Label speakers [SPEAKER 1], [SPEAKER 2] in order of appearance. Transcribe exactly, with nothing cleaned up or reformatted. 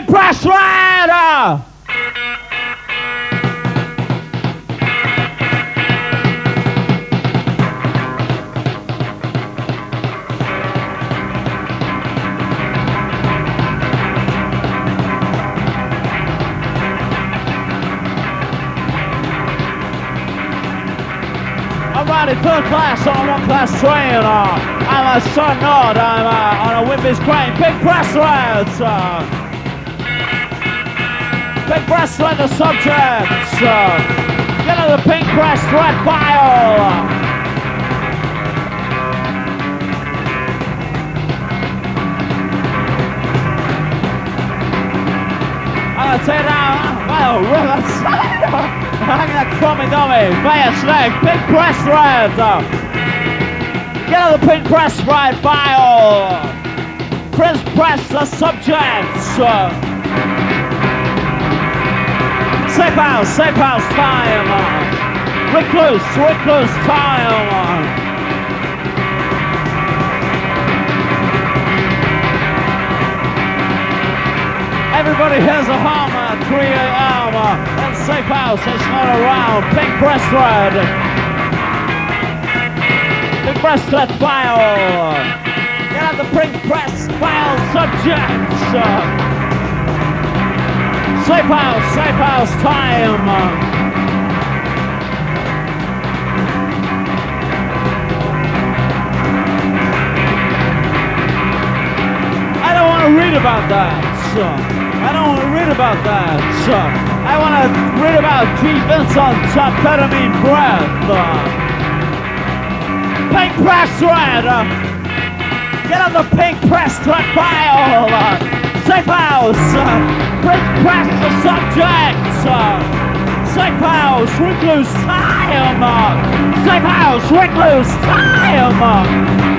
[SPEAKER 1] Pink Press Rider! I'm riding third class on a one class train. Uh, I'm a son nod. I'm uh, on a Wimpy's crane. Big breast reds. Uh, big breast red the subjects. Uh, get on the pink breast red file. I'm gonna take down my river. Hang that crummy dummy, Bayer Snake, pink press red. Get on the pink press red file. Prince press the subjects. Safe house, safe house time. Recluse, recluse time. Everybody hears a hum at three A M and safe house is not around. Pink breast red. Pink breast red file. Get out the pink breast file subjects. Safe house, safe house time. I don't want to read about that. I don't want to read about that. I want to read about G. Vincent's amphetamine breath. Pink press red. Get on the pink press red file. Safe house. Pink press the subjects. Safe house. Recluse time. Safe house. Recluse time.